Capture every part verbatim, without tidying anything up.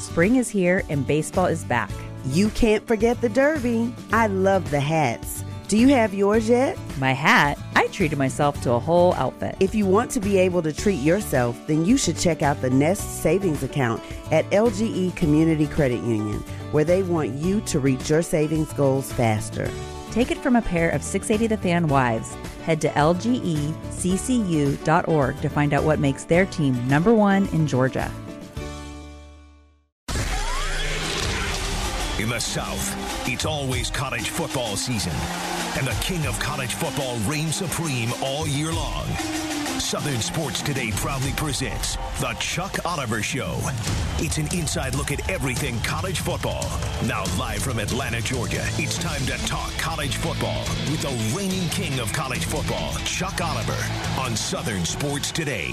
Spring is here and baseball is back. You can't forget the Derby. I love the hats. Do you have yours yet? My hat? I treated myself to a whole outfit. If you want to be able to treat yourself, then you should check out the Nest Savings Account at L G E Community Credit Union, where they want you to reach your savings goals faster. Take it from a pair of six eighty The Fan wives. Head to L G E C C U dot org to find out what makes their team number one in Georgia. In the South, it's always college football season, and the king of college football reigns supreme all year long. Southern Sports Today proudly presents The Chuck Oliver Show. It's an inside look at everything college football. Now live from Atlanta, Georgia, it's time to talk college football with the reigning king of college football, Chuck Oliver, on Southern Sports Today.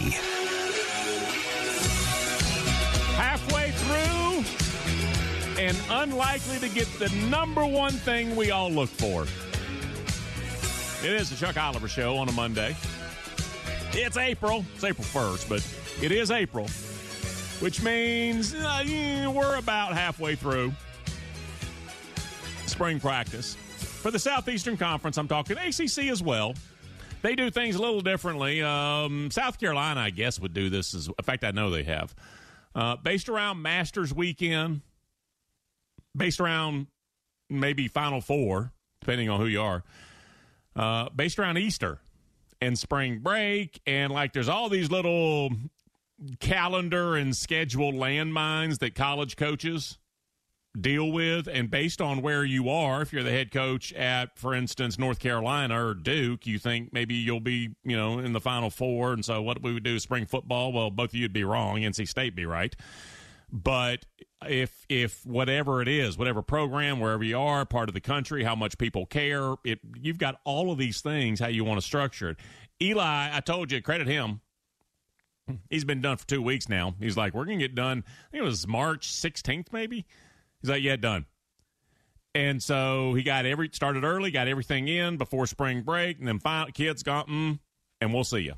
Halfway through, and unlikely to get the number one thing we all look for. It is the Chuck Oliver Show on a Monday. It's April. It's April first, but it is April, which means uh, we're about halfway through spring practice. For the Southeastern Conference, I'm talking A C C as well. They do things a little differently. Um, South Carolina, I guess, would do this. As, in fact, I know they have. Uh, based around Masters weekend, based around maybe Final Four, depending on who you are, uh, based around Easter and spring break, and like there's all these little calendar and schedule landmines that college coaches deal with, and based on where you are, if you're the head coach at, for instance, North Carolina or Duke, you think maybe you'll be, you know, in the Final Four, and so what we would do is spring football. Well, both of you'd be wrong. N C State be right. But if if whatever it is, whatever program, wherever you are, part of the country, how much people care, it you've got all of these things, how you want to structure it. Eli, I told you, credit him. He's been done for two weeks now. He's like, we're going to get done. I think it was March sixteenth maybe. He's like, yeah, done. And so he got every started early, got everything in before spring break, and then finally kids got, mm, and we'll see you.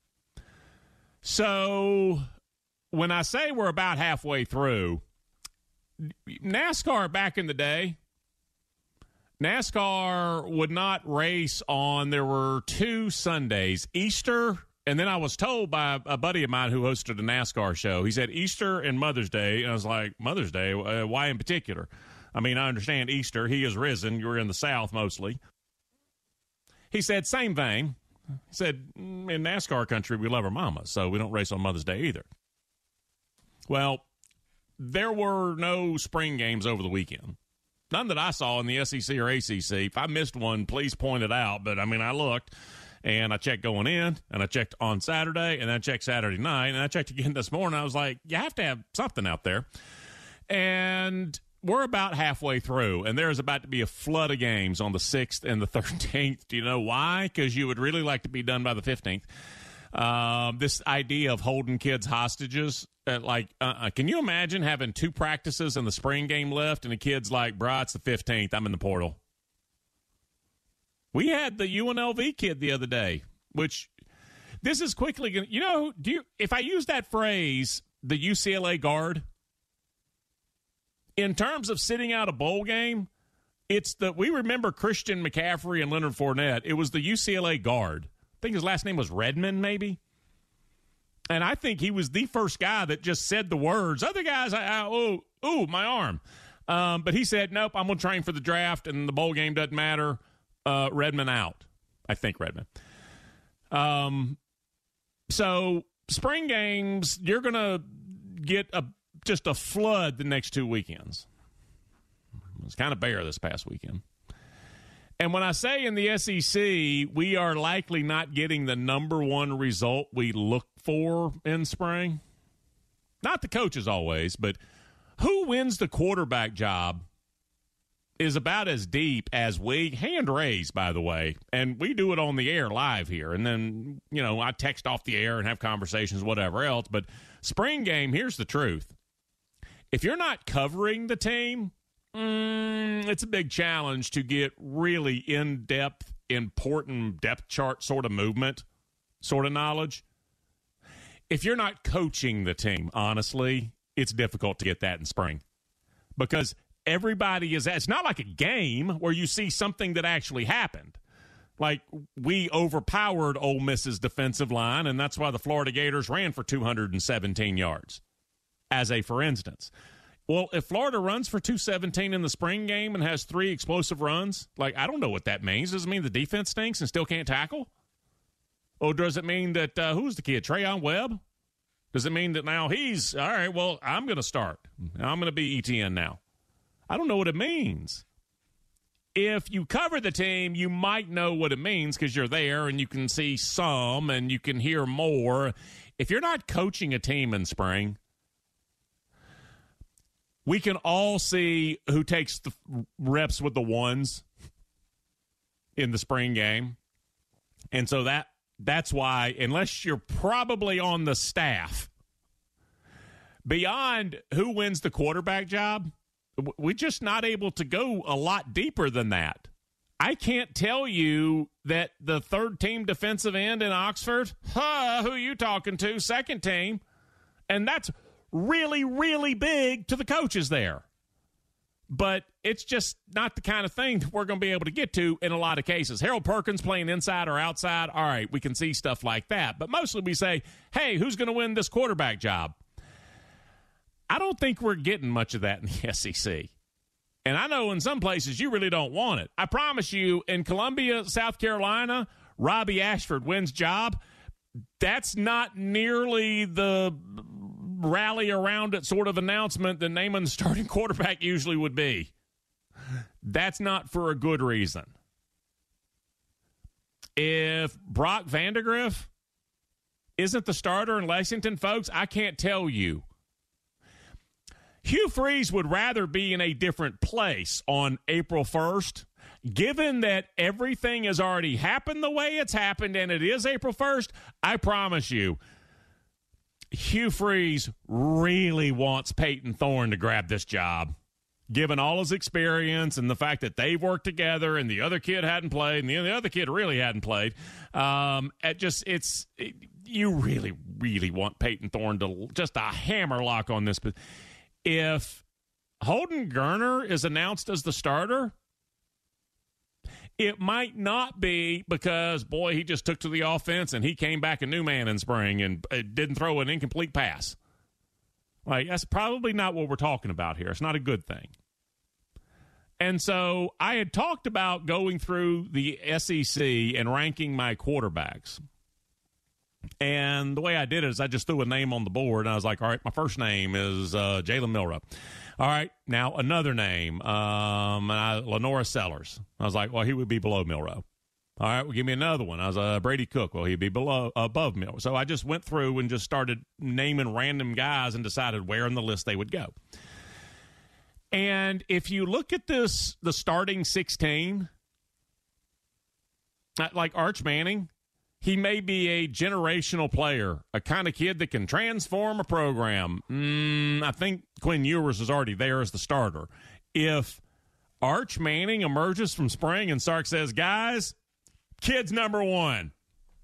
So when I say we're about halfway through, NASCAR back in the day, NASCAR would not race on, there were two Sundays, Easter, and then I was told by a buddy of mine who hosted a NASCAR show, he said Easter and Mother's Day, and I was like, Mother's Day? Uh, why in particular? I mean, I understand Easter, he is risen, you're in the South mostly. He said, same thing. He said, in NASCAR country, we love our mama, so we don't race on Mother's Day either. Well, there were no spring games over the weekend. None that I saw in the S E C or A C C. If I missed one, please point it out. But, I mean, I looked, and I checked going in, and I checked on Saturday, and I checked Saturday night, and I checked again this morning. I was like, you have to have something out there. And we're about halfway through, and there's about to be a flood of games on the sixth and the thirteenth. Do you know why? Because you would really like to be done by the fifteenth. Um, this idea of holding kids hostages, uh, like, uh-uh. Can you imagine having two practices and the spring game left, and the kid's like, bruh, it's the fifteenth, I'm in the portal. We had the U N L V kid the other day, which this is quickly going to, you know, do you, if I use that phrase, the U C L A guard, in terms of sitting out a bowl game, it's the, we remember Christian McCaffrey and Leonard Fournette. It was the U C L A guard. I think his last name was Redmond, maybe. And I think he was the first guy that just said the words. Other guys, I, I, oh, ooh, my arm. Um, but he said, nope, I'm going to train for the draft, and the bowl game doesn't matter. Uh, Redmond out. I think Redmond. Um, so spring games, you're going to get a just a flood the next two weekends. It was kind of bare this past weekend. And when I say in the S E C, we are likely not getting the number one result we look for in spring, not the coaches always, but who wins the quarterback job is about as deep as we, hand raise, by the way, and we do it on the air live here. And then, you know, I text off the air and have conversations, whatever else. But spring game, here's the truth. If you're not covering the team, Mm, it's a big challenge to get really in-depth, important depth chart sort of movement, sort of knowledge. If you're not coaching the team, honestly, it's difficult to get that in spring because everybody is – it's not like a game where you see something that actually happened. Like, we overpowered Ole Miss's defensive line, and that's why the Florida Gators ran for two hundred seventeen yards, as a for instance. Well, if Florida runs for two seventeen in the spring game and has three explosive runs, like, I don't know what that means. Does it mean the defense stinks and still can't tackle? Or does it mean that, uh, who's the kid, Trayon Webb? Does it mean that now he's, all right, well, I'm going to start. I'm going to be E T N now. I don't know what it means. If you cover the team, you might know what it means because you're there and you can see some and you can hear more. If you're not coaching a team in spring, we can all see who takes the reps with the ones in the spring game. And so that that's why, unless you're probably on the staff, beyond who wins the quarterback job, we're just not able to go a lot deeper than that. I can't tell you that the third-team defensive end in Oxford, huh, who are you talking to, second team, and that's really, really big to the coaches there. But it's just not the kind of thing that we're going to be able to get to in a lot of cases. Harold Perkins playing inside or outside, all right, we can see stuff like that. But mostly we say, hey, who's going to win this quarterback job? I don't think we're getting much of that in the S E C. And I know in some places you really don't want it. I promise you, in Columbia, South Carolina, Robbie Ashford wins job. That's not nearly the rally around it sort of announcement that naming the starting quarterback usually would be. That's not for a good reason. If Brock Vandagriff isn't the starter in Lexington, folks, I can't tell you. Hugh Freeze would rather be in a different place on April first, given that everything has already happened the way it's happened and it is April first. I promise you, Hugh Freeze really wants Peyton Thorne to grab this job, given all his experience and the fact that they've worked together and the other kid hadn't played and the other kid really hadn't played. Um, it just it's it, you really, really want Peyton Thorne to just a hammer lock on this. But if Holden Geriner is announced as the starter, it might not be because, boy, he just took to the offense and he came back a new man in spring and didn't throw an incomplete pass. Like, that's probably not what we're talking about here. It's not a good thing. And so I had talked about going through the S E C and ranking my quarterbacks. And the way I did it is I just threw a name on the board, and I was like, all right, my first name is uh, Jalen Milroe. All right, now another name, um, and I, Lenora Sellers. I was like, well, he would be below Milroe. All right, well, give me another one. I was uh, Brady Cook. Well, he'd be below above Milroe. So I just went through and just started naming random guys and decided where in the list they would go. And if you look at this, the starting sixteen, like Arch Manning, he may be a generational player, a kind of kid that can transform a program. Mm, I think Quinn Ewers is already there as the starter. If Arch Manning emerges from spring and Sark says, guys, kid's number one,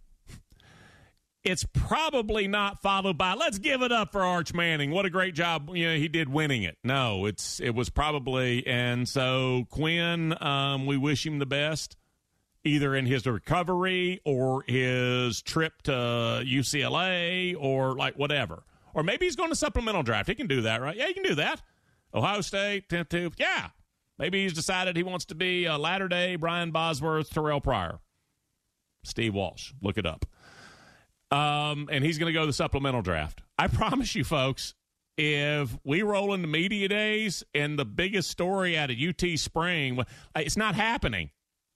it's probably not followed by, let's give it up for Arch Manning. What a great job, you know, he did winning it. No, it's it was probably, and so Quinn, um, we wish him the best, either in his recovery or his trip to U C L A or like whatever. Or maybe he's going to supplemental draft. He can do that, right? Yeah, he can do that. Ohio State, ten two. Yeah. Maybe he's decided he wants to be a latter-day Brian Bosworth, Terrell Pryor, Steve Walsh. Look it up. Um, and he's going to go to the supplemental draft. I promise you, folks, if we roll into media days and the biggest story out of U T Spring, it's not happening.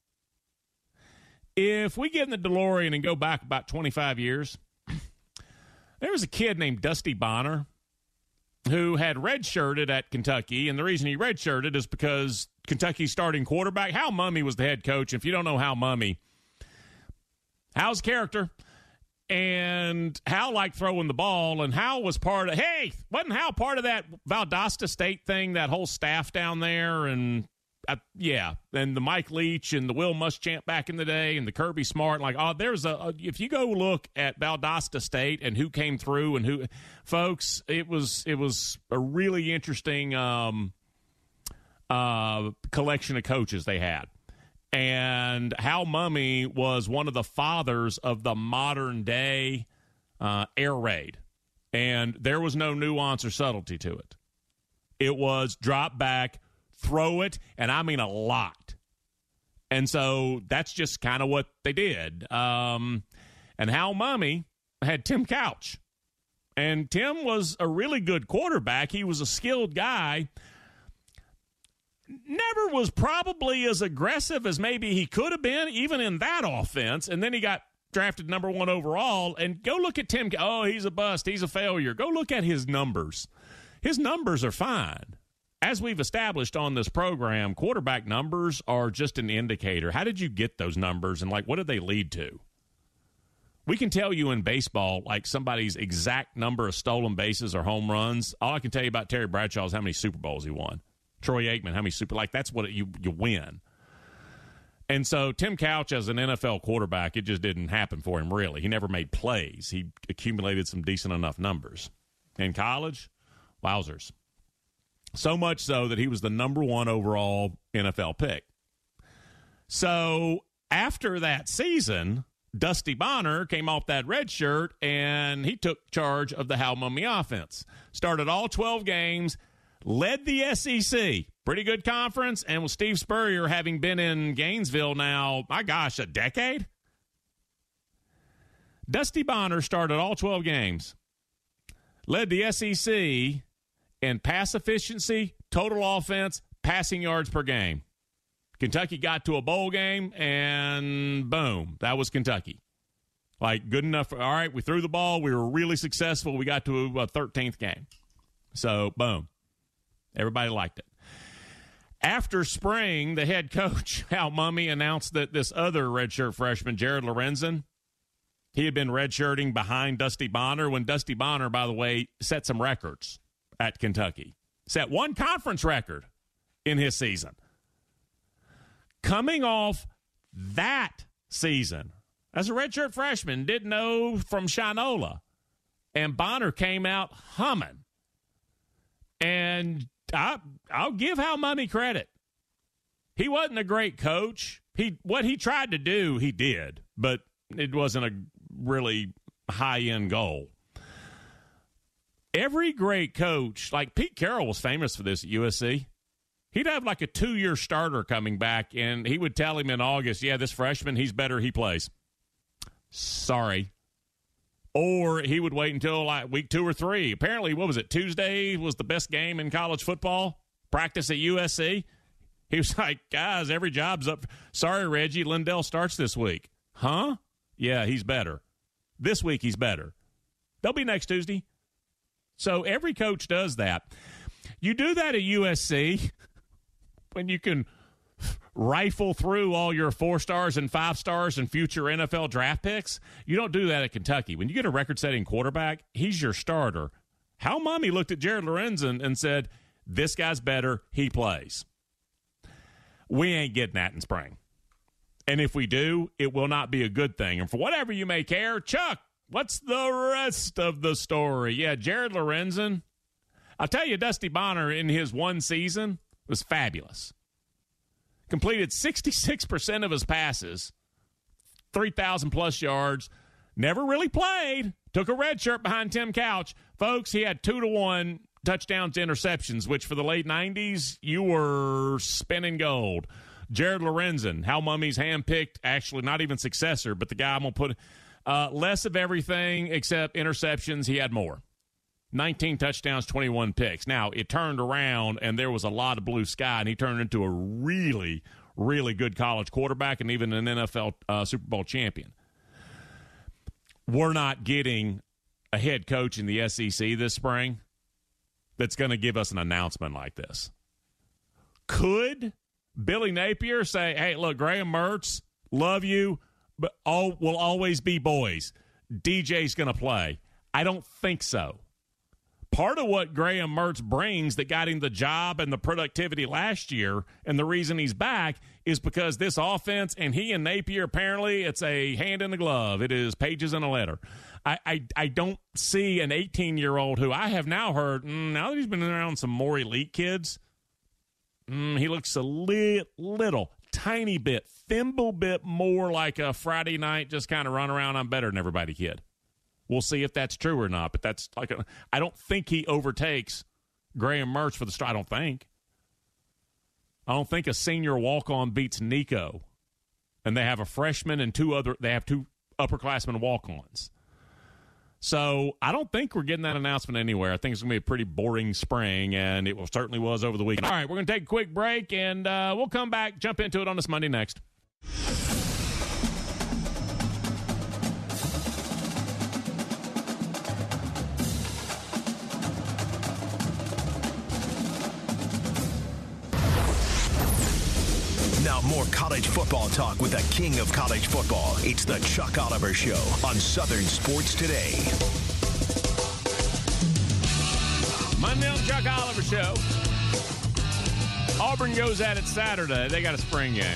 If we get in the DeLorean and go back about twenty-five years, there was a kid named Dusty Bonner who had redshirted at Kentucky, and the reason he redshirted is because Kentucky's starting quarterback, Hal Mumme, was the head coach. If you don't know Hal Mumme, Hal's character, and Hal liked throwing the ball, and Hal was part of, hey, wasn't Hal part of that Valdosta State thing, that whole staff down there, and Uh, yeah, and the Mike Leach and the Will Muschamp back in the day and the Kirby Smart, like, oh, there's a, a if you go look at Valdosta State and who came through and who, folks, it was it was a really interesting um, uh, collection of coaches they had. And Hal Mumme was one of the fathers of the modern day uh, air raid. And there was no nuance or subtlety to it. It was drop back, throw it, and I mean a lot. And so that's just kind of what they did. Um, and Hal Mumme had Tim Couch. And Tim was a really good quarterback. He was a skilled guy. Never was probably as aggressive as maybe he could have been, even in that offense. And then he got drafted number one overall. And go look at Tim. Oh, he's a bust. He's a failure. Go look at his numbers. His numbers are fine. As we've established on this program, quarterback numbers are just an indicator. How did you get those numbers, and, like, what did they lead to? We can tell you in baseball, like, somebody's exact number of stolen bases or home runs. All I can tell you about Terry Bradshaw is how many Super Bowls he won. Troy Aikman, how many Super – like, that's what it, you, you win. And so Tim Couch as an N F L quarterback, it just didn't happen for him, really. He never made plays. He accumulated some decent enough numbers. In college, wowzers. So much so that he was the number one overall N F L pick. So after that season, Dusty Bonner came off that red shirt, and he took charge of the Hal Mumme offense. Started all twelve games, led the S E C. Pretty good conference, and with Steve Spurrier having been in Gainesville now, my gosh, a decade? Dusty Bonner started all twelve games, led the S E C in pass efficiency, total offense, passing yards per game. Kentucky got to a bowl game, and boom, that was Kentucky. Like, good enough. For, all right, we threw the ball. We were really successful. We got to a thirteenth game. So, boom. Everybody liked it. After spring, the head coach, Hal Mumme, announced that this other redshirt freshman, Jared Lorenzen, he had been redshirting behind Dusty Bonner when Dusty Bonner, by the way, set some records at Kentucky. Set one conference record in his season. Coming off that season, as a redshirt freshman, didn't know from Shinola, and Bonner came out humming. And I, I'll give Hal Mumme credit. He wasn't a great coach. He what he tried to do, he did, but it wasn't a really high-end goal. Every great coach, like Pete Carroll was famous for this at U S C. He'd have like a two-year starter coming back, and he would tell him in August, yeah, this freshman, he's better, he plays. Sorry. Or he would wait until like week two or three. Apparently, what was it, Tuesday was the best game in college football, practice at U S C. He was like, guys, every job's up. Sorry, Reggie, Lindell starts this week. Huh? Yeah, he's better. This week he's better. They'll be next Tuesday. So every coach does that. You do that at U S C when you can rifle through all your four stars and five stars and future N F L draft picks. You don't do that at Kentucky. When you get a record-setting quarterback, he's your starter. Hal Mumme looked at Jared Lorenzen and said, this guy's better, he plays. We ain't getting that in spring. And if we do, it will not be a good thing. And for whatever you may care, Chuck, what's the rest of the story? Yeah, Jared Lorenzen. I'll tell you, Dusty Bonner in his one season was fabulous. Completed sixty-six percent of his passes, three thousand plus yards, never really played, took a red shirt behind Tim Couch. Folks, he had two to one touchdowns to interceptions, which for the late nineties, you were spinning gold. Jared Lorenzen, Hal Mumme's handpicked, actually not even successor, but the guy I'm going to put uh, less of everything except interceptions. He had more. nineteen touchdowns, twenty-one picks. Now, it turned around, and there was a lot of blue sky, and he turned into a really, really good college quarterback and even an N F L uh, Super Bowl champion. We're not getting a head coach in the S E C this spring that's going to give us an announcement like this. Could Billy Napier say, hey, look, Graham Mertz, love you, but all will always be boys. D J's going to play. I don't think so. part of what Graham Mertz brings that got him the job and the productivity last year, and the reason he's back is because this offense and he and Napier, apparently it's a hand in the glove. It is pages in a letter. I, I, I don't see an eighteen-year-old who I have now heard, mm, now that he's been around some more elite kids, mm, he looks a li- little, tiny bit, thimble bit more like a Friday night just kind of run around, I'm better than everybody kid. We'll see if that's true or not, but that's like a, I don't think he overtakes Graham Mertz for the start. I don't think. I don't think a senior walk-on beats Nico, and they have a freshman and two other. They have two upperclassmen walk-ons. So I don't think we're getting that announcement anywhere. I think it's going to be a pretty boring spring, and it certainly was over the weekend. All right, we're going to take a quick break, and uh, we'll come back, jump into it on this Monday next. Now more college football talk with the king of college football. It's the Chuck Oliver Show on Southern Sports Today. Monday on Chuck Oliver Show. Auburn goes at it Saturday. They got a spring game.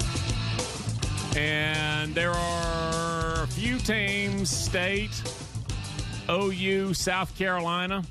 And there are a few teams, State, O U, South Carolina,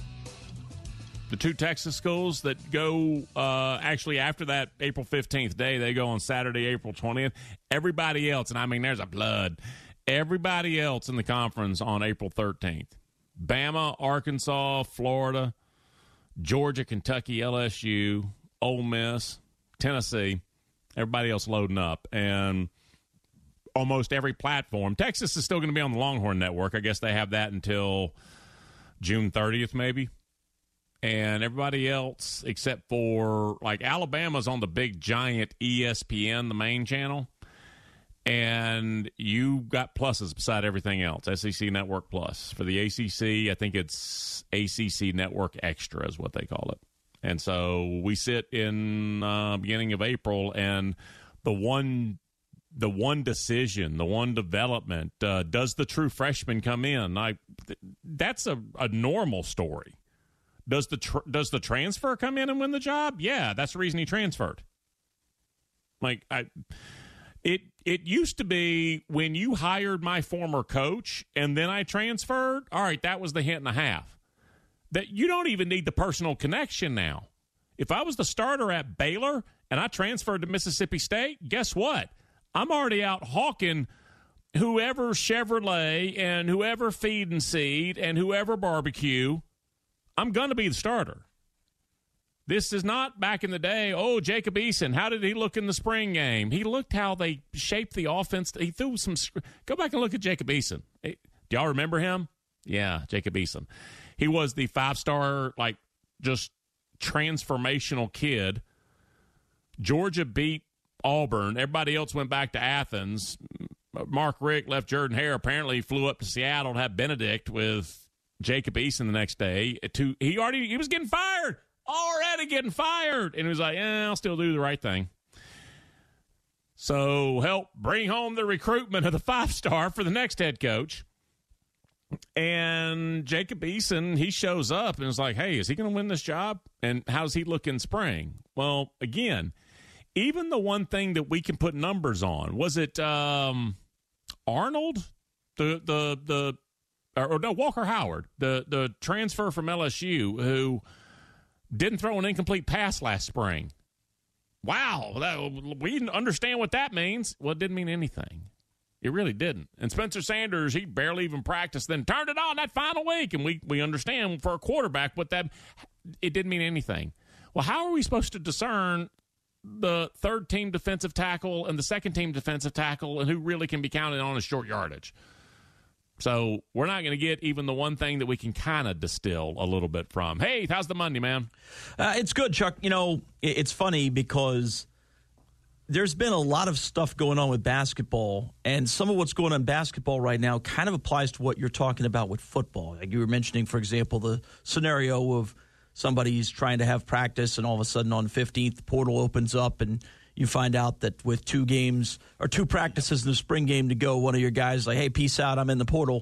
the two Texas schools that go uh, actually after that April fifteenth day, they go on Saturday, April twentieth. Everybody else, and I mean there's a blood, everybody else in the conference on April thirteenth. Bama, Arkansas, Florida, Georgia, Kentucky, L S U, Ole Miss, Tennessee, everybody else loading up. And almost every platform. Texas is still going to be on the Longhorn Network. I guess they have that until June thirtieth maybe. And everybody else, except for, like, Alabama's on the big, giant E S P N, the main channel. And you got pluses beside everything else. S E C Network Plus. For the A C C, I think it's A C C Network Extra is what they call it. And so we sit in uh, beginning of April, and the one the one decision, the one development, uh, does the true freshman come in? I, th- that's a, a normal story. Does the tr- does the transfer come in and win the job? Yeah, that's the reason he transferred. Like I, it it used to be when you hired my former coach and then I transferred. All right, that was the hint and a half. That you don't even need the personal connection now. If I was the starter at Baylor and I transferred to Mississippi State, guess what? I'm already out hawking whoever Chevrolet and whoever Feed and Seed and whoever barbecue. I'm going to be the starter. This is not back in the day, oh, Jacob Eason, how did he look in the spring game? He looked how they shaped the offense. He threw some – go back and look at Jacob Eason. Do y'all remember him? Yeah, Jacob Eason. He was the five-star, like, just transformational kid. Georgia beat Auburn. Everybody else went back to Athens. Mark Richt left Jordan Hare. Apparently flew up to Seattle to have Benedict with – Jacob Eason the next day. To he already he was getting fired, already getting fired, and he was like, "Eh, I'll still do the right thing." So help bring home the recruitment of the five star for the next head coach. And Jacob Eason, he shows up and is like, "Hey, is he going to win this job? And how's he look in spring?" Well, again, even the one thing that we can put numbers on, was it um, Arnold, the the the. Or, or no, Walker Howard, the, the transfer from L S U, who didn't throw an incomplete pass last spring. Wow, that, we understand what that means. Well, it didn't mean anything. It really didn't. And Spencer Sanders, he barely even practiced, then turned it on that final week. And we, we understand for a quarterback what that – it didn't mean anything. Well, how are we supposed to discern the third-team defensive tackle and the second-team defensive tackle and who really can be counted on as short yardage? So we're not going to get even the one thing that we can kind of distill a little bit from. Hey, how's the Monday, man? Uh, it's good, Chuck. You know, it's funny because there's been a lot of stuff going on with basketball, and some of what's going on in basketball right now kind of applies to what you're talking about with football. Like you were mentioning, for example, the scenario of somebody's trying to have practice, and all of a sudden on the fifteenth, the portal opens up, and you find out that with two games or two practices in the spring game to go, one of your guys is like, hey, peace out, I'm in the portal.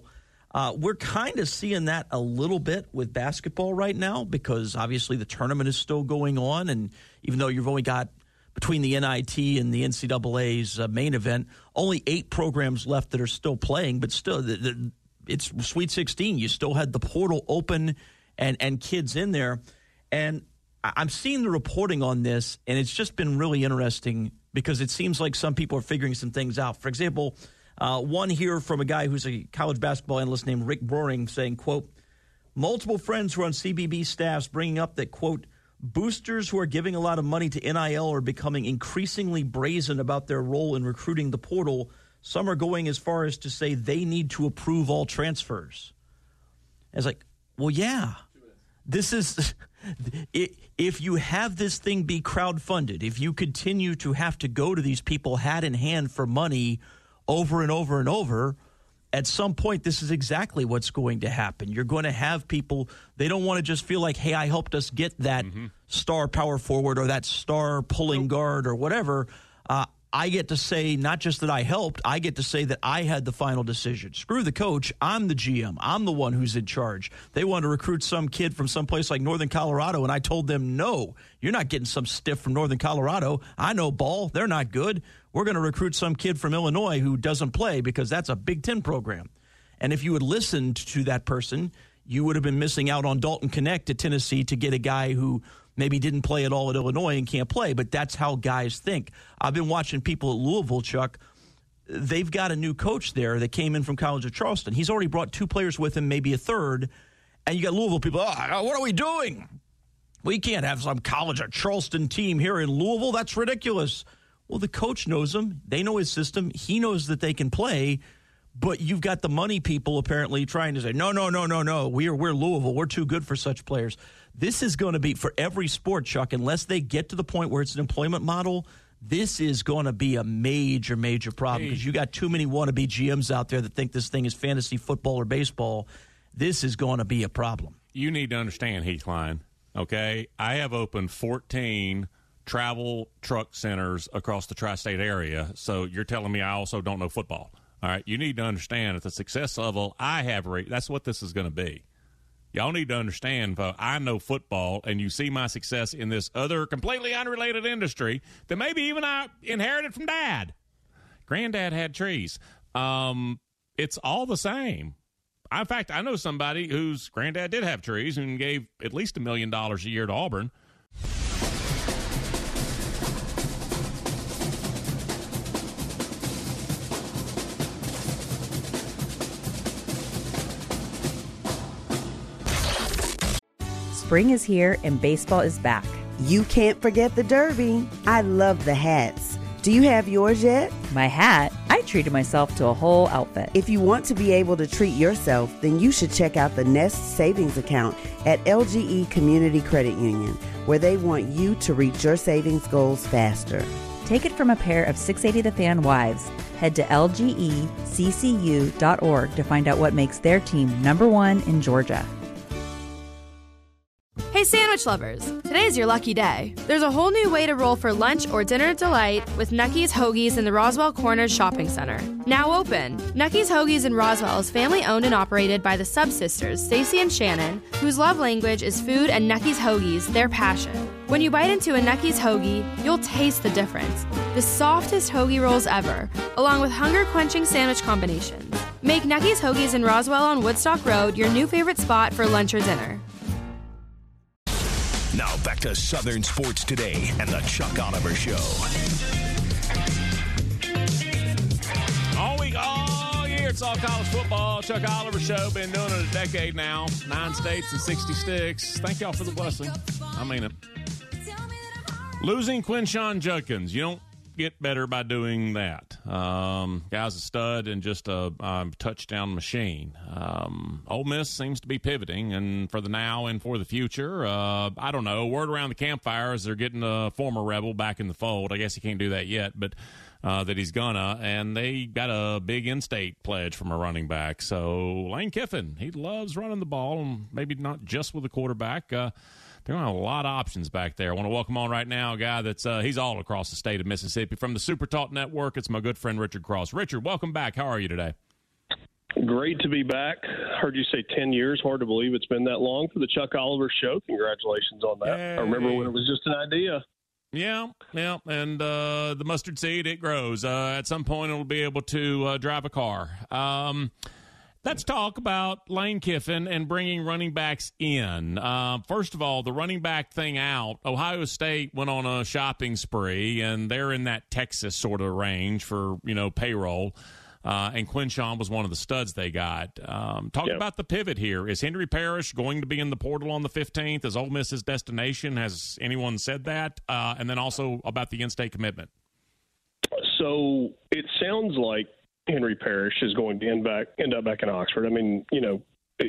Uh, we're kind of seeing that a little bit with basketball right now because obviously the tournament is still going on. And even though you've only got between the N I T and the N C double A's uh, main event, only eight programs left that are still playing. But still, the, the, it's Sweet sixteen. You still had the portal open and, and kids in there. And I'm seeing the reporting on this, and it's just been really interesting because it seems like some people are figuring some things out. For example, uh, one here from a guy who's a college basketball analyst named Rick Broering saying, quote, multiple friends who are on C B B staffs bringing up that, quote, boosters who are giving a lot of money to N I L are becoming increasingly brazen about their role in recruiting the portal. Some are going as far as to say they need to approve all transfers. I was like, well, yeah, this is if you have this thing be crowdfunded, if you continue to have to go to these people hat in hand for money over and over and over, at some point, this is exactly what's going to happen. You're going to have people, they don't want to just feel like, hey, I helped us get that mm-hmm. star power forward or that star pulling guard or whatever. Uh, I get to say not just that I helped, I get to say that I had the final decision. Screw the coach. I'm the G M. I'm the one who's in charge. They wanted to recruit some kid from someplace like Northern Colorado, and I told them, no, you're not getting some stiff from Northern Colorado. I know ball. They're not good. We're going to recruit some kid from Illinois who doesn't play because that's a Big Ten program. And if you had listened to that person, you would have been missing out on Dalton Connect at Tennessee to get a guy who maybe didn't play at all at Illinois and can't play. But that's how guys think. I've been watching people at Louisville, Chuck. They've got a new coach there that came in from College of Charleston. He's already brought two players with him, maybe a third. And you got Louisville people, oh, what are we doing? We can't have some College of Charleston team here in Louisville. That's ridiculous. Well, the coach knows him. They know his system. He knows that they can play. But you've got the money people apparently trying to say, no, no, no, no, no. We're, we're Louisville. We're too good for such players. This is going to be, for every sport, Chuck, unless they get to the point where it's an employment model, this is going to be a major, major problem because you got too many wannabe G Ms out there that think this thing is fantasy football or baseball. This is going to be a problem. You need to understand, Heathline, okay? I have opened fourteen travel truck centers across the tri-state area, so you're telling me I also don't know football. All right, you need to understand at the success level I have, that's what this is going to be. Y'all need to understand, folks, I know football, and you see my success in this other completely unrelated industry that maybe even I inherited from Dad. Granddad had trees. Um, it's all the same. In fact, I know somebody whose granddad did have trees and gave at least a million dollars a year to Auburn. Spring is here and baseball is back. You can't forget the Derby. I love the hats. Do you have yours yet? My hat? I treated myself to a whole outfit. If you want to be able to treat yourself, then you should check out the Nest Savings Account at L G E Community Credit Union, where they want you to reach your savings goals faster. Take it from a pair of six eighty The Fan wives. Head to L G E C C U dot org to find out what makes their team number one in Georgia. Hey sandwich lovers, today's your lucky day. There's a whole new way to roll for lunch or dinner delight with Nucky's Hoagies in the Roswell Corners Shopping Center. Now open. Nucky's Hoagies in Roswell is family owned and operated by the Sub-Sisters, Stacy and Shannon, whose love language is food and Nucky's Hoagies, their passion. When you bite into a Nucky's Hoagie, you'll taste the difference. The softest hoagie rolls ever, along with hunger-quenching sandwich combinations. Make Nucky's Hoagies in Roswell on Woodstock Road your new favorite spot for lunch or dinner. Now back to Southern Sports Today and the Chuck Oliver Show. All week, all year, it's all college football. Chuck Oliver Show. Been doing it a decade now. Nine states and sixty sticks. Thank y'all for the blessing. I mean it. Losing Quinshon Judkins. You don't get better by doing that. Um, guy's a stud and just a um, touchdown machine. Um, Ole Miss seems to be pivoting, and for the now and for the future, uh, I don't know. Word around the campfire is they're getting a former Rebel back in the fold. I guess he can't do that yet, but uh, that he's gonna. And they got a big in-state pledge from a running back. So Lane Kiffin, he loves running the ball, and maybe not just with a quarterback. Uh, There are a lot of options back there. I want to welcome on right now a guy that's uh, he's all across the state of Mississippi from the Super Talk Network. It's my good friend Richard Cross. Richard, welcome back. How are you today? Great to be back. Heard you say ten years. Hard to believe it's been that long for the Chuck Oliver Show. Congratulations on that. Yay. I remember when it was just an idea. Yeah, yeah, and uh, the mustard seed, it grows. Uh, at some point, it'll be able to uh, drive a car. Um, let's talk about Lane Kiffin and bringing running backs in. Uh, first of all, the running back thing out, Ohio State went on a shopping spree, and they're in that Texas sort of range for, you know, payroll. Uh, and Quinshawn was one of the studs they got. Um, talk yep. about the pivot here. Is Henry Parrish going to be in the portal on the fifteenth? Is Ole Miss's destination? Has anyone said that? Uh, and then also about the in-state commitment. So it sounds like Henry Parrish is going to end back end up back in Oxford. I mean, you know,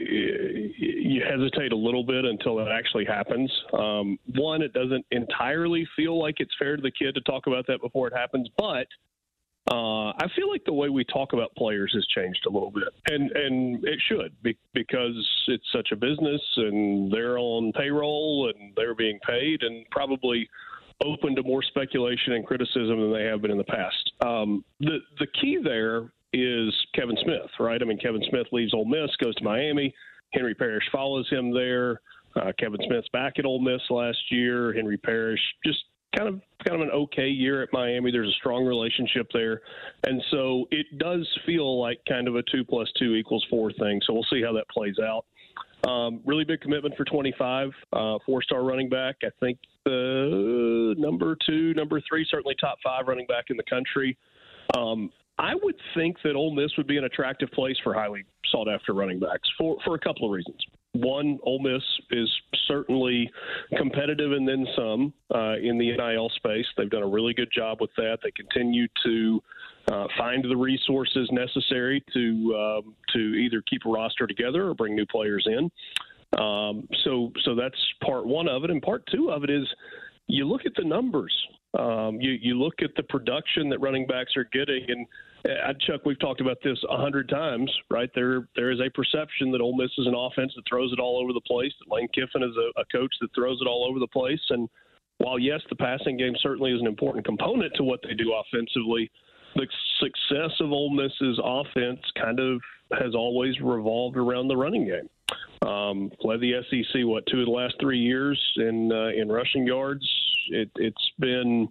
you hesitate a little bit until that actually happens. Um, one, it doesn't entirely feel like it's fair to the kid to talk about that before it happens, but Uh, I feel like the way we talk about players has changed a little bit, and and it should be, because it's such a business and they're on payroll and they're being paid and probably open to more speculation and criticism than they have been in the past. Um, the the key there is Kevin Smith, right? I mean, Kevin Smith leaves Ole Miss, goes to Miami. Henry Parrish follows him there. Uh, Kevin Smith's back at Ole Miss last year. Henry Parrish just kind of kind of an okay year at Miami. There's a strong relationship there. And so it does feel like kind of a two plus two equals four thing. So we'll see how that plays out. Um, really big commitment for twenty-five, uh, four-star running back. I think the number two, number three, certainly top five running back in the country. Um, I would think that Ole Miss would be an attractive place for highly sought-after running backs for, for a couple of reasons. One, Ole Miss is certainly competitive and then some uh, in the N I L space. They've done a really good job with that. They continue to uh, find the resources necessary to um, to either keep a roster together or bring new players in. Um, so so that's part one of it. And part two of it is you look at the numbers. Um, you, you look at the production that running backs are getting, and uh, Chuck, we've talked about this a hundred times, right? There, there is a perception that Ole Miss is an offense that throws it all over the place, that Lane Kiffin is a, a coach that throws it all over the place. And while, yes, the passing game certainly is an important component to what they do offensively, the success of Ole Miss's offense kind of has always revolved around the running game. Um, led the S E C, what, two of the last three years in uh, in rushing yards. It, it's been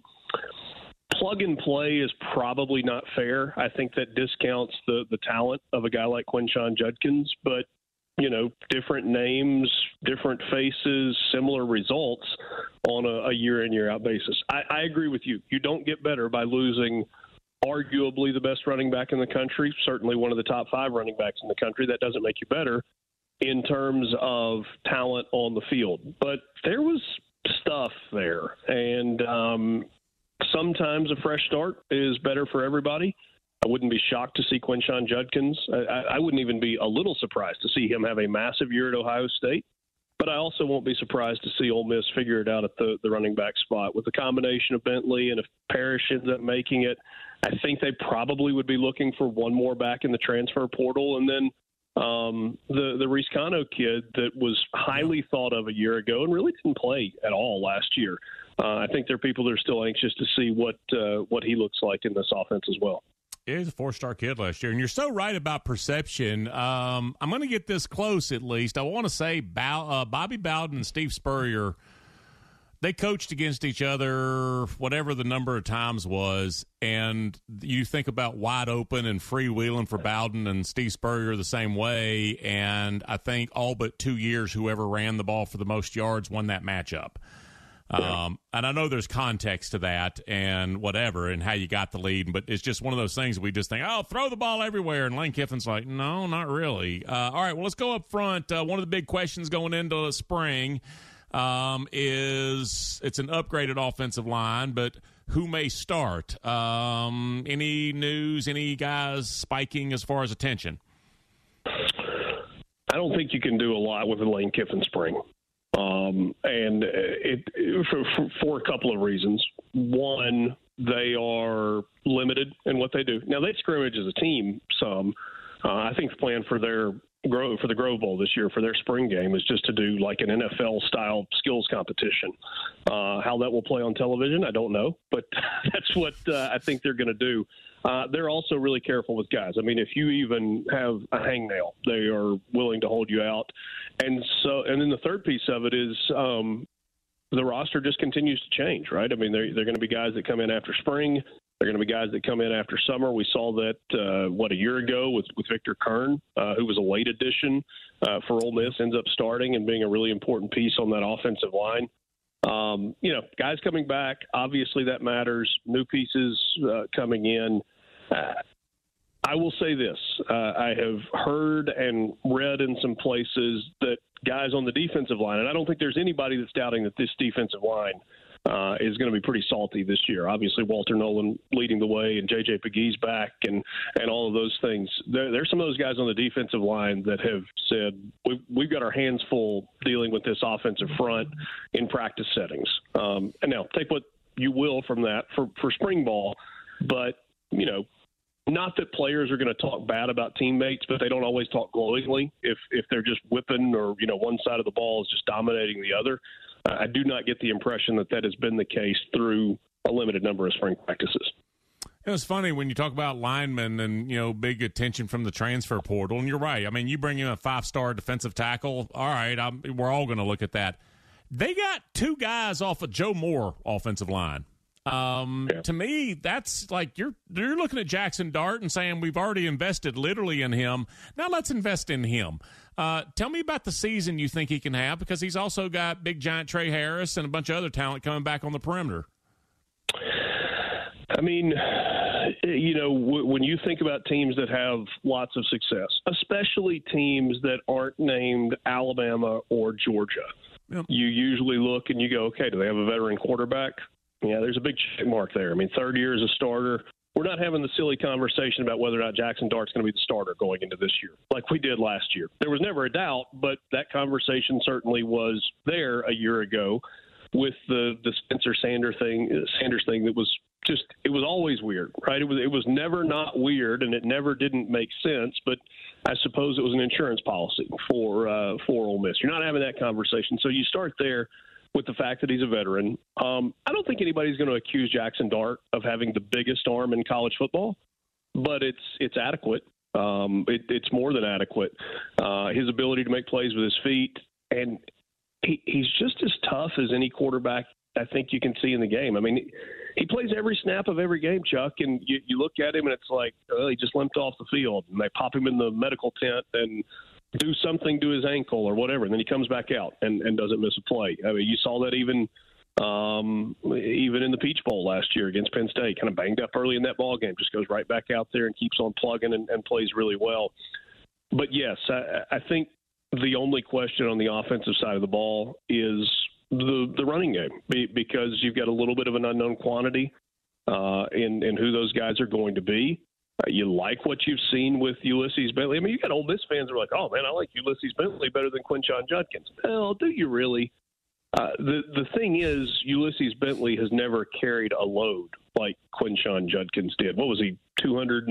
plug and play is probably not fair. I think that discounts the, the talent of a guy like Quinshawn Judkins, but, you know, different names, different faces, similar results on a, a year in, year out basis. I, I agree with you. You don't get better by losing arguably the best running back in the country, certainly one of the top five running backs in the country. That doesn't make you better in terms of talent on the field. But there was stuff there, and um, sometimes a fresh start is better for everybody. I wouldn't be shocked to see Quinshawn Judkins. I, I wouldn't even be a little surprised to see him have a massive year at Ohio State. But I also won't be surprised to see Ole Miss figure it out at the, the running back spot. With the combination of Bentley, and if Parrish ends up making it, I think they probably would be looking for one more back in the transfer portal. And then um, the, the Riscano kid that was highly thought of a year ago and really didn't play at all last year. Uh, I think there are people that are still anxious to see what uh, what he looks like in this offense as well. He was a four-star kid last year, and you're so right about perception. Um, I'm going to get this close at least. I want to say Bow, uh, Bobby Bowden and Steve Spurrier, they coached against each other whatever the number of times was, and you think about wide open and freewheeling for Bowden and Steve Spurrier the same way, and I think all but two years whoever ran the ball for the most yards won that matchup. Um, and I know there's context to that and whatever and how you got the lead, but it's just one of those things we just think, oh, throw the ball everywhere. And Lane Kiffin's like, no, not really. Uh, all right, well, let's go up front. Uh, one of the big questions going into the spring um, is it's an upgraded offensive line, but who may start? Um, any news, any guys spiking as far as attention? I don't think you can do a lot with the Lane Kiffin spring. Um, and it, it for, for, for a couple of reasons. One, they are limited in what they do. Now, they scrimmage as a team some. Uh, I think the plan for their Grove for the Grove Bowl this year for their spring game is just to do like an N F L style skills competition. Uh, how that will play on television, I don't know, but that's what uh, I think they're going to do. Uh, they're also really careful with guys. I mean, if you even have a hangnail, they are willing to hold you out. And so, and then the third piece of it is um, the roster just continues to change, right? I mean, they're, they're going to be guys that come in after spring. They're going to be guys that come in after summer. We saw that, uh, what, a year ago with, with Victor Kern, uh, who was a late addition uh, for Ole Miss, ends up starting and being a really important piece on that offensive line. Um, you know, guys coming back, obviously that matters. New pieces uh, coming in. Uh, I will say this. Uh, I have heard and read in some places that guys on the defensive line, and I don't think there's anybody that's doubting that this defensive line Uh, is going to be pretty salty this year. Obviously, Walter Nolan leading the way, and J J McGee's back, and, and all of those things. There, there's some of those guys on the defensive line that have said, we've, we've got our hands full dealing with this offensive front in practice settings. Um, and now, take what you will from that for, for spring ball, but, you know, not that players are going to talk bad about teammates, but they don't always talk glowingly if, if they're just whipping or, you know, one side of the ball is just dominating the other. I do not get the impression that that has been the case through a limited number of spring practices. It was funny when you talk about linemen and, you know, big attention from the transfer portal, and you're right. I mean, you bring in a five-star defensive tackle, all right, I'm, we're all going to look at that. They got two guys off of Joe Moore offensive line. Um, yeah. To me, that's like you're you're looking at Jackson Dart and saying we've already invested literally in him. Now let's invest in him. Uh, tell me about the season you think he can have, because he's also got big giant Trey Harris and a bunch of other talent coming back on the perimeter. I mean, you know, w- when you think about teams that have lots of success, especially teams that aren't named Alabama or Georgia, yep. You usually look and you go, okay, do they have a veteran quarterback? Yeah, there's a big check mark there. I mean, third year as a starter. We're not having the silly conversation about whether or not Jackson Dart's going to be the starter going into this year, like we did last year. There was never a doubt, but that conversation certainly was there a year ago with the, the Spencer Sanders thing, Sanders thing that was just, it was always weird, right? It was, it was never not weird, and it never didn't make sense, but I suppose it was an insurance policy for, uh, for Ole Miss. You're not having that conversation. So you start there with the fact that he's a veteran. Um, I don't think anybody's going to accuse Jackson Dart of having the biggest arm in college football, but it's it's adequate. Um, it, it's more than adequate. Uh, his ability to make plays with his feet, and he, he's just as tough as any quarterback I think you can see in the game. I mean, he plays every snap of every game, Chuck, and you, you look at him and it's like, oh, he just limped off the field, and they pop him in the medical tent and do something to his ankle or whatever, and then he comes back out and, and doesn't miss a play. I mean, you saw that even um, even in the Peach Bowl last year against Penn State, kind of banged up early in that ball game, just goes right back out there and keeps on plugging and, and plays really well. But, yes, I, I think the only question on the offensive side of the ball is the, the running game, because you've got a little bit of an unknown quantity uh, in, in who those guys are going to be. Uh, you like what you've seen with Ulysses Bentley. I mean, you got Ole Miss fans who are like, oh, man, I like Ulysses Bentley better than Quinshon Judkins. Well, do you really? Uh, the the thing is, Ulysses Bentley has never carried a load like Quinshon Judkins did. What was he, two hundred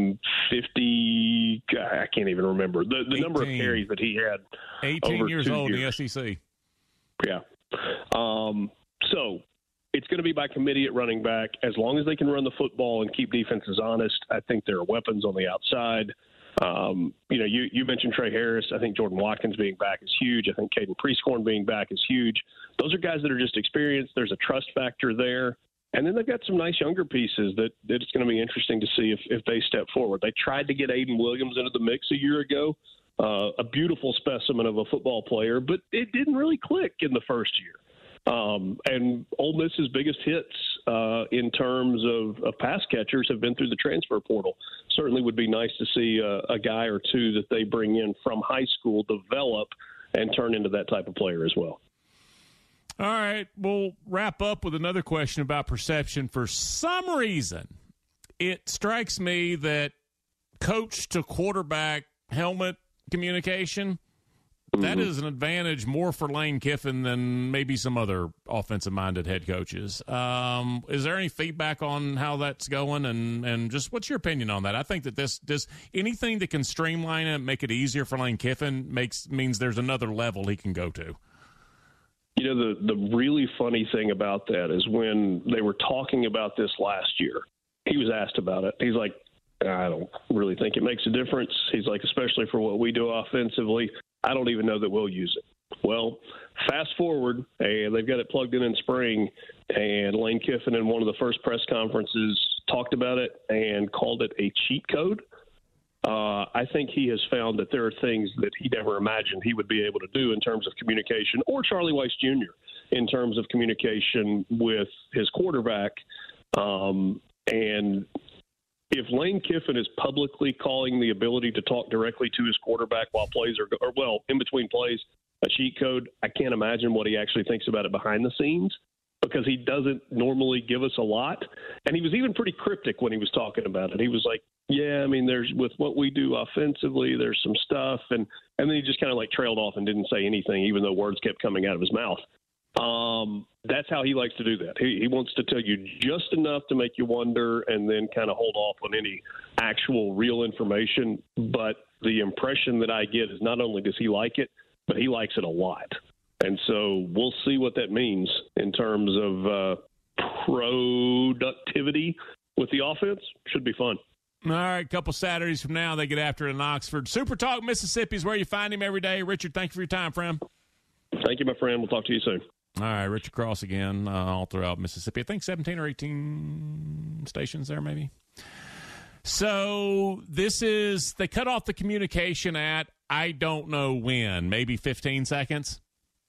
fifty? I can't even remember. The, the number of carries that he had. eighteen over years old years. in the S E C. Yeah. Um, so it's going to be by committee at running back. As long as they can run the football and keep defenses honest, I think there are weapons on the outside. Um, you know, you, you mentioned Trey Harris. I think Jordan Watkins being back is huge. I think Caden Prieskorn being back is huge. Those are guys that are just experienced. There's a trust factor there. And then they've got some nice younger pieces that, that it's going to be interesting to see if, if they step forward. They tried to get Aiden Williams into the mix a year ago, uh, a beautiful specimen of a football player, but it didn't really click in the first year. Um, and Ole Miss's biggest hits uh, in terms of, of pass catchers have been through the transfer portal. Certainly would be nice to see a, a guy or two that they bring in from high school develop and turn into that type of player as well. All right, we'll wrap up with another question about perception. For some reason, it strikes me that coach to quarterback helmet communication That is an advantage more for Lane Kiffin than maybe some other offensive-minded head coaches. Um, is there any feedback on how that's going, and, and just what's your opinion on that? I think that this, this anything that can streamline it, make it easier for Lane Kiffin, makes means there's another level he can go to. You know, the, the really funny thing about that is when they were talking about this last year, he was asked about it. He's like, I don't really think it makes a difference. He's like, especially for what we do offensively, I don't even know that we'll use it. Well, fast forward, and they've got it plugged in in spring, and Lane Kiffin in one of the first press conferences talked about it and called it a cheat code. Uh, I think he has found that there are things that he never imagined he would be able to do in terms of communication, or Charlie Weis Junior in terms of communication with his quarterback. Um, and if Lane Kiffin is publicly calling the ability to talk directly to his quarterback while plays are, or well, in between plays, a cheat code, I can't imagine what he actually thinks about it behind the scenes, because he doesn't normally give us a lot. And he was even pretty cryptic when he was talking about it. He was like, yeah, I mean, there's with what we do offensively, there's some stuff. And, and then he just kind of like trailed off and didn't say anything, even though words kept coming out of his mouth. Um, that's how he likes to do that. He, he wants to tell you just enough to make you wonder and then kind of hold off on any actual real information. But the impression that I get is not only does he like it, but he likes it a lot. And so we'll see what that means in terms of uh, productivity with the offense. Should be fun. All right, a couple Saturdays from now, they get after it in Oxford. Super Talk Mississippi is where you find him every day. Richard, thank you for your time, friend. Thank you, my friend. We'll talk to you soon. All right, Richard Cross again, uh, all throughout Mississippi. I think seventeen or eighteen stations there, maybe. So this is, they cut off the communication at, I don't know when, maybe fifteen seconds.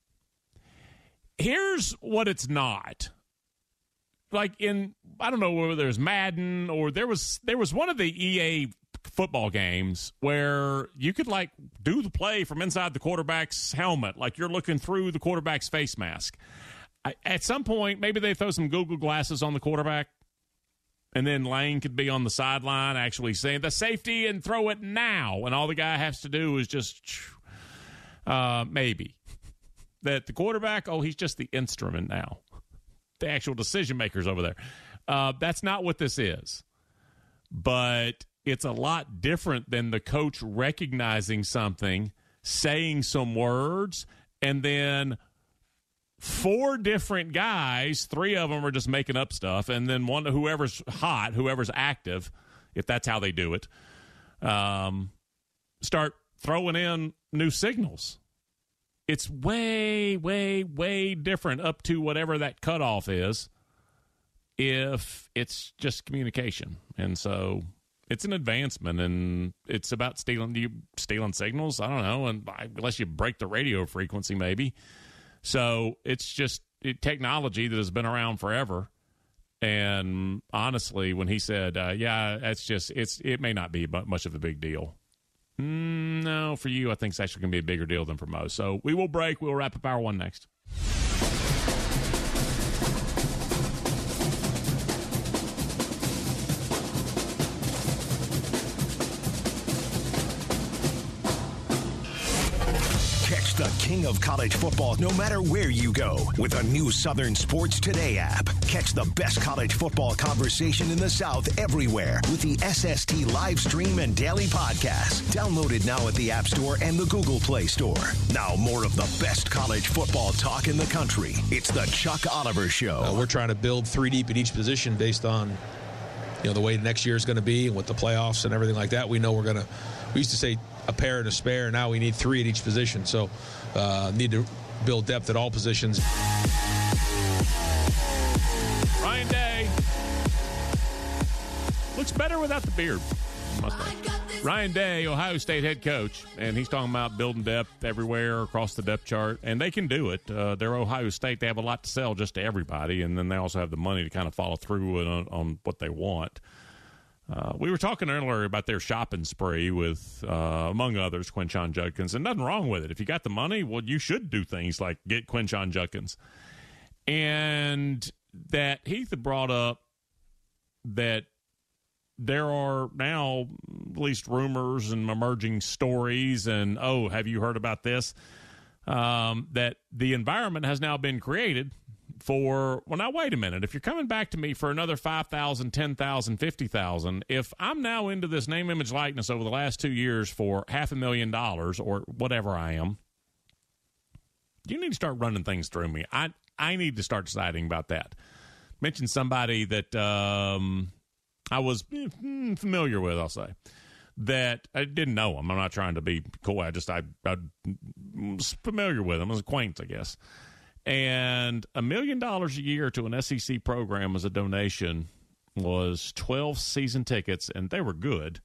Here's what it's not. Like in, I don't know whether there's Madden or there was, there was one of the E A football games where you could like do the play from inside the quarterback's helmet, like you're looking through the quarterback's face mask. I, at some point, maybe they throw some Google glasses on the quarterback, and then Lane could be on the sideline actually saying the safety and throw it now, and all the guy has to do is just uh, maybe that the quarterback, oh, he's just the instrument now. The actual decision makers over there. Uh, that's not what this is, but it's a lot different than the coach recognizing something, saying some words, and then four different guys, three of them are just making up stuff, and then one, whoever's hot, whoever's active, if that's how they do it, um, start throwing in new signals. It's way, way, way different up to whatever that cutoff is if it's just communication. And so it's an advancement, and it's about stealing you stealing signals. I don't know, and unless you break the radio frequency, maybe. So it's just it, technology that has been around forever. And honestly, when he said, uh, "Yeah, that's just it's it may not be much of a big deal," mm, no, for you, I think it's actually going to be a bigger deal than for most. So we will break. We'll wrap up hour one next. The king of college football, no matter where you go, with a new Southern Sports Today app. Catch the best college football conversation in the South everywhere with the S S T live stream and daily podcast. Download it now at the App Store and the Google Play Store. Now more of the best college football talk in the country. It's the Chuck Oliver Show. Uh, we're trying to build three deep at each position based on, you know, the way next year is going to be and with the playoffs and everything like that. We know we're going to, we used to say a pair and a spare. Now we need three at each position. So uh, need to build depth at all positions. Ryan Day looks better without the beard. Ryan Day, Ohio State head coach, and he's talking about building depth everywhere across the depth chart, and they can do it. Uh, they're Ohio State. They have a lot to sell just to everybody, and then they also have the money to kind of follow through on, on what they want. Uh, we were talking earlier about their shopping spree with, uh, among others, Quinshon Judkins, and nothing wrong with it. If you got the money, well, you should do things like get Quinshon Judkins. And that Heath had brought up that there are now at least rumors and emerging stories and, oh, have you heard about this? Um, that the environment has now been created for, well, now wait a minute. If you're coming back to me for another five thousand, ten thousand, fifty thousand, if I'm now into this name, image, likeness over the last two years for half a million dollars or whatever I am, you need to start running things through me. I, I need to start deciding about that. Mentioned somebody that um, I was familiar with, I'll say, that I didn't know him. I'm not trying to be cool. I just, I, I was familiar with him. I was acquaintance, I guess. And a million dollars a year to an S E C program as a donation was twelve season tickets, and they were good,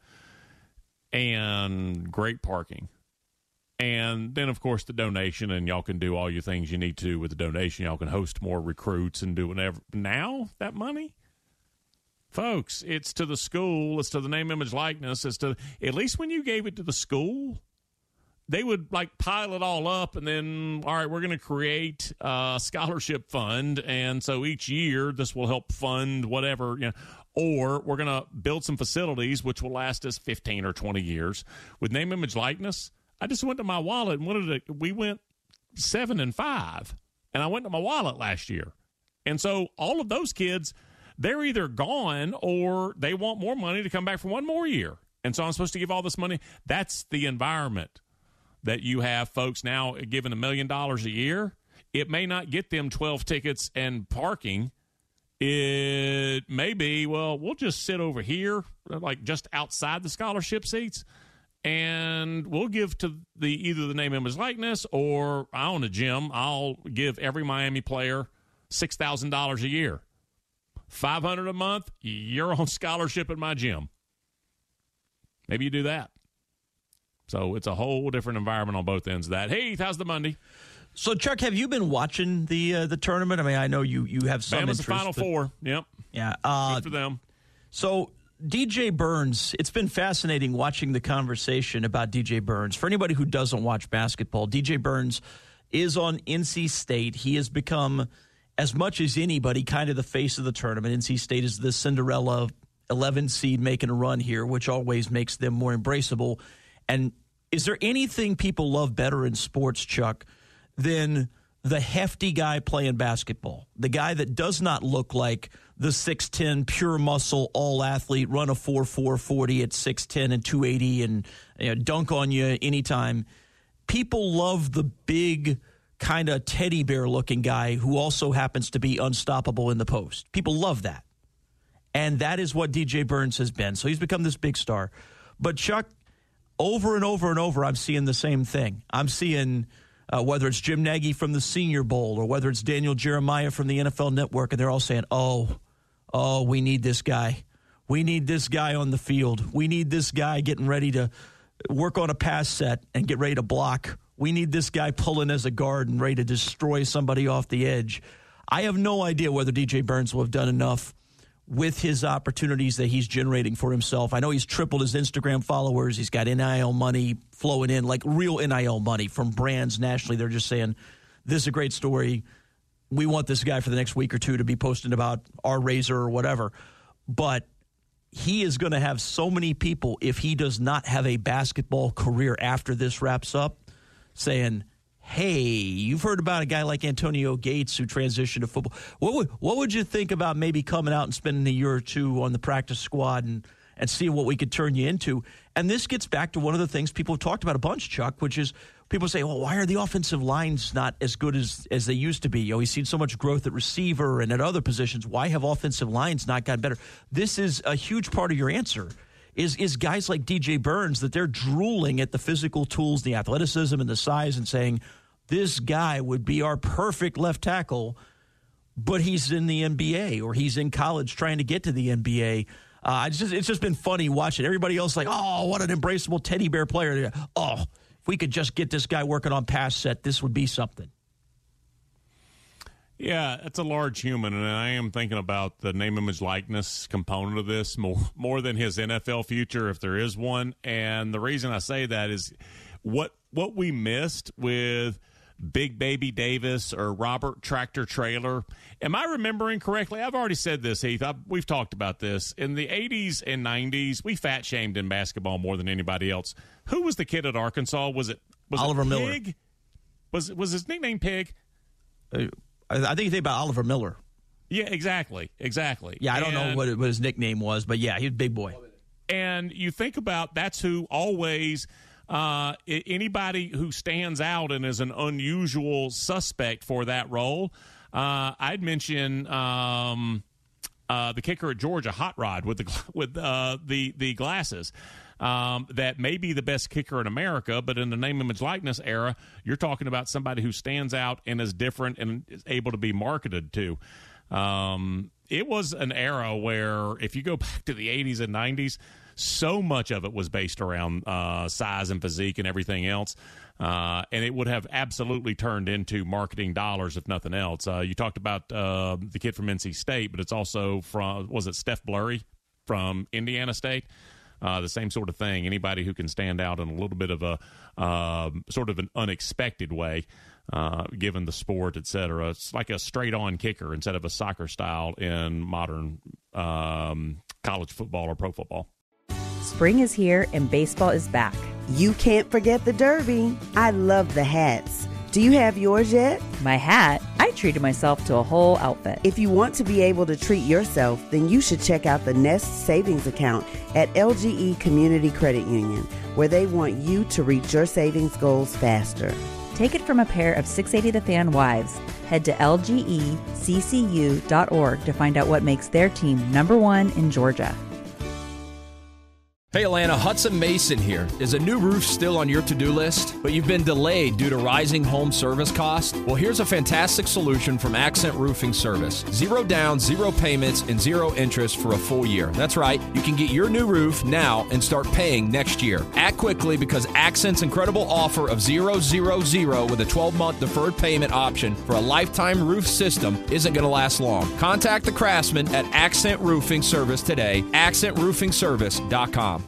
and great parking. And then, of course, the donation, and y'all can do all your things you need to with the donation. Y'all can host more recruits and do whatever. Now, that money, folks, it's to the school. It's to the name, image, likeness. It's to, at least when you gave it to the school, they would, like, pile it all up, and then, all right, we're going to create a scholarship fund, and so each year this will help fund whatever, you know, or we're going to build some facilities which will last us fifteen or twenty years. With name, image, likeness, I just went to my wallet and wanted to, we went seven and five, and I went to my wallet last year. And so all of those kids, they're either gone or they want more money to come back for one more year. And so I'm supposed to give all this money. That's the environment that you have folks now given a million dollars a year. It may not get them twelve tickets and parking. It may be, well, we'll just sit over here, like just outside the scholarship seats, and we'll give to the either the name, image, likeness, or I own a gym. I'll give every Miami player six thousand dollars a year. five hundred dollars a month, you're on scholarship at my gym. Maybe you do that. So it's a whole different environment on both ends of that. Hey, how's the Monday? So, Chuck, have you been watching the uh, the tournament? I mean, I know you, you have some Bama's interest. the Final but, Four. Yep. Yeah. Uh, Good for them. So, D J Burns, it's been fascinating watching the conversation about D J Burns. For anybody who doesn't watch basketball, D J Burns is on N C State. He has become, as much as anybody, kind of the face of the tournament. N C State is the Cinderella eleven seed making a run here, which always makes them more embraceable. And is there anything people love better in sports, Chuck, than the hefty guy playing basketball? The guy that does not look like the six ten, pure muscle, all-athlete, run a four four forty at six ten and two eighty and you know, dunk on you anytime. People love the big, kind of teddy bear-looking guy who also happens to be unstoppable in the post. People love that. And that is what D J Burns has been. So he's become this big star. But, Chuck, over and over and over, I'm seeing the same thing. I'm seeing uh, whether it's Jim Nagy from the Senior Bowl or whether it's Daniel Jeremiah from the N F L Network, and they're all saying, oh, oh, we need this guy. We need this guy on the field. We need this guy getting ready to work on a pass set and get ready to block. We need this guy pulling as a guard and ready to destroy somebody off the edge. I have no idea whether D J Burns will have done enough with his opportunities that he's generating for himself. I know he's tripled his Instagram followers. He's got N I L money flowing in, like real N I L money from brands nationally. They're just saying, this is a great story. We want this guy for the next week or two to be posting about our razor or whatever. But he is going to have so many people, if he does not have a basketball career after this wraps up, saying, hey, you've heard about a guy like Antonio Gates who transitioned to football. What would what would you think about maybe coming out and spending a year or two on the practice squad and, and seeing what we could turn you into? And this gets back to one of the things people have talked about a bunch, Chuck, which is people say, well, why are the offensive lines not as good as, as they used to be? You know, we've seen so much growth at receiver and at other positions. Why have offensive lines not gotten better? This is a huge part of your answer. Is is guys like D J Burns, that they're drooling at the physical tools, the athleticism, and the size, and saying, this guy would be our perfect left tackle, but he's in the N B A or he's in college trying to get to the N B A. Uh, it's, just, it's just been funny watching everybody else like, oh, what an embraceable teddy bear player. Oh, if we could just get this guy working on pass set, this would be something. Yeah, it's a large human, and I am thinking about the name, image, likeness component of this more more than his N F L future, if there is one. And the reason I say that is what what we missed with Big Baby Davis or Robert Tractor Trailer. Am I remembering correctly? I've already said this, Heath. I've, we've talked about this. In the eighties and nineties, we fat shamed in basketball more than anybody else. Who was the kid at Arkansas? Was it was Oliver it Miller? Pig? Was was his nickname Pig? Uh, I think you think about Oliver Miller. Yeah, exactly, exactly. Yeah, I don't and, know what, what his nickname was, but yeah, he was a big boy. And you think about that's who always uh, anybody who stands out and is an unusual suspect for that role. Uh, I'd mention um, uh, the kicker at Georgia, Hot Rod, with the with uh, the the glasses. Um, that may be the best kicker in America, but in the name, image, likeness era, you're talking about somebody who stands out and is different and is able to be marketed to. Um, it was an era where, if you go back to the eighties and nineties, so much of it was based around uh, size and physique and everything else. Uh, and it would have absolutely turned into marketing dollars, if nothing else. Uh, you talked about uh, the kid from N C State, but it's also from, was it Steph Blurry from Indiana State? Uh, the same sort of thing. Anybody who can stand out in a little bit of a uh, sort of an unexpected way, uh, given the sport, et cetera. It's like a straight-on kicker instead of a soccer style in modern um, college football or pro football. Spring is here and baseball is back. You can't forget the Derby. I love the hats. Do you have yours yet? My hat? I treated myself to a whole outfit. If you want to be able to treat yourself, then you should check out the Nest Savings Account at L G E Community Credit Union, where they want you to reach your savings goals faster. Take it from a pair of six eighty The Fan wives. Head to L G E C C U dot org to find out what makes their team number one in Georgia. Hey Atlanta, Hudson Mason here. Is a new roof still on your to-do list, but you've been delayed due to rising home service costs? Well, here's a fantastic solution from Accent Roofing Service. Zero down, zero payments, and zero interest for a full year. That's right, you can get your new roof now and start paying next year. Act quickly because Accent's incredible offer of zero, zero, zero with a twelve-month deferred payment option for a lifetime roof system isn't going to last long. Contact the craftsman at Accent Roofing Service today, accent roofing service dot com.